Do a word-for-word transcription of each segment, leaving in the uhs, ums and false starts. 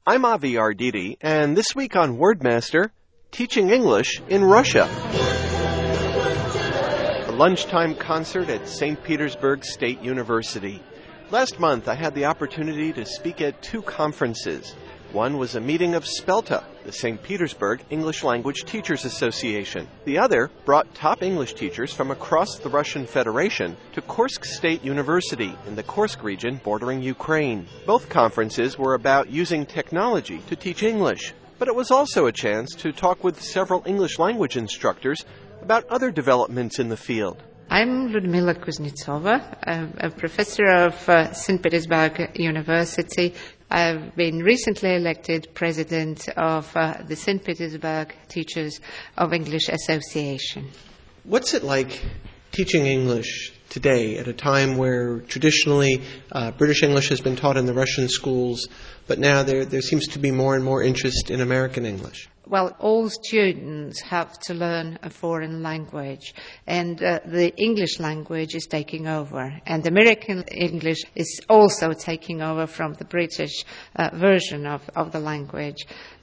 I'm Avi Arditi, and this week on Wordmaster, teaching English in Russia. A lunchtime concert at Saint Petersburg State University. Last month, I had the opportunity to speak at two conferences. One was a meeting of SPELTA, the Saint Petersburg English Language Teachers Association. The other brought top English teachers from across the Russian Federation to Kursk State University in the Kursk region bordering Ukraine. Both conferences were about using technology to teach English, but it was also a chance to talk with several English language instructors about other developments in the field. I'm Ludmila Kuznetsova, a, a professor of uh, Saint Petersburg University. I've been recently elected president of uh, the Saint Petersburg Teachers of English Association. What's it like teaching English today at a time where traditionally uh, British English has been taught in the Russian schools, but now there, there seems to be more and more interest in American English? Well, all students have to learn a foreign language, and uh, the English language is taking over, and American English is also taking over from the British uh, version of, of the language.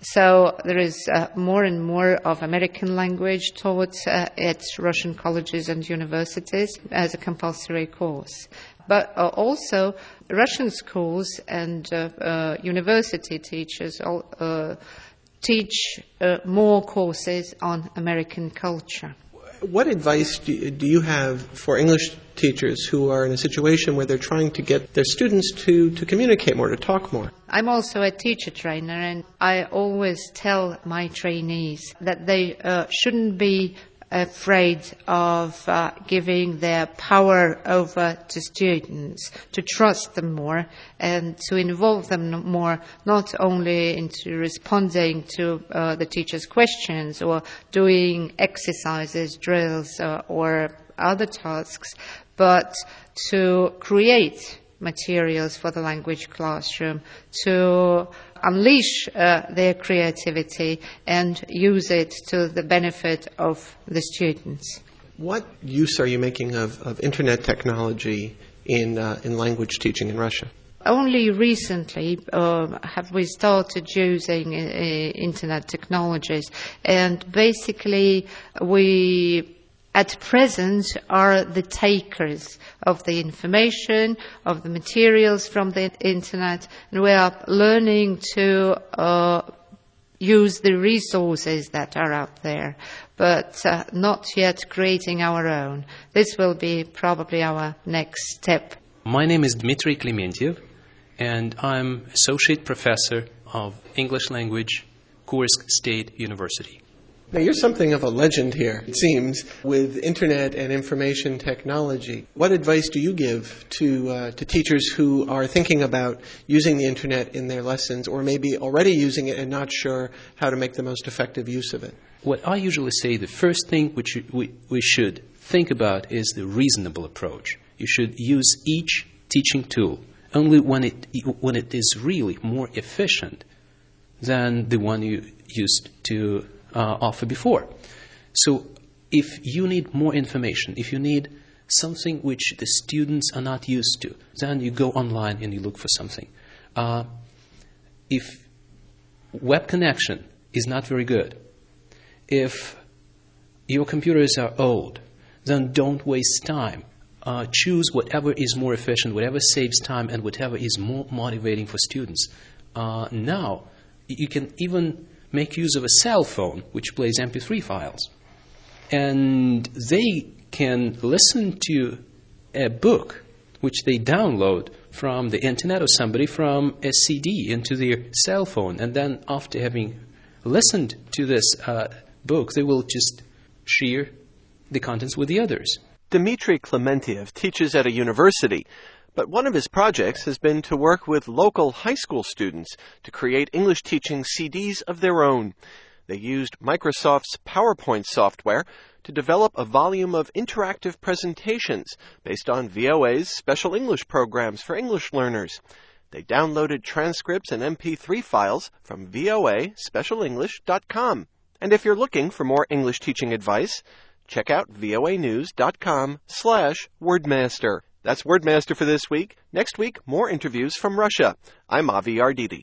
So there is uh, more and more of American language taught uh, at Russian colleges and universities as a compulsory course. But uh, also Russian schools and uh, uh, university teachers all, uh, teach uh, more courses on American culture. What advice do you, do you have for English teachers who are in a situation where they're trying to get their students to, to communicate more, to talk more? I'm also a teacher trainer, and I always tell my trainees that they uh, shouldn't be afraid of uh, giving their power over to students, to trust them more and to involve them more, not only into responding to uh, the teacher's questions or doing exercises, drills uh, or other tasks, but to create materials for the language classroom, to unleash uh, their creativity and use it to the benefit of the students. What use are you making of, of internet technology in uh, in language teaching in Russia? Only recently uh, have we started using uh, internet technologies, and basically we at present are the takers of the information, of the materials from the internet, and we are learning to uh, use the resources that are out there, but uh, not yet creating our own. This will be probably our next step. My name is Dmitry Klementiev, and I'm Associate Professor of English Language, Kursk State University. Now, you're something of a legend here, it seems, with internet and information technology. What advice do you give to uh, to teachers who are thinking about using the internet in their lessons, or maybe already using it and not sure how to make the most effective use of it? What I usually say, the first thing which we, we should think about is the reasonable approach. You should use each teaching tool only when it when it is really more efficient than the one you used to Uh, offer before. So if you need more information, if you need something which the students are not used to, then you go online and you look for something. Uh, if web connection is not very good, if your computers are old, then don't waste time. Uh, choose whatever is more efficient, whatever saves time, and whatever is more motivating for students. Uh, now, you can even make use of a cell phone which plays M P three files. And they can listen to a book which they download from the internet or somebody from a C D into their cell phone. And then after having listened to this uh, book, they will just share the contents with the others. Dmitry Klementiev teaches at a university, but one of his projects has been to work with local high school students to create English teaching C Ds of their own. They used Microsoft's PowerPoint software to develop a volume of interactive presentations based on V O A's special English programs for English learners. They downloaded transcripts and M P three files from V O A special english dot com. And if you're looking for more English teaching advice, check out voanews.com slash wordmaster. That's Wordmaster for this week. Next week, more interviews from Russia. I'm Avi Arditi.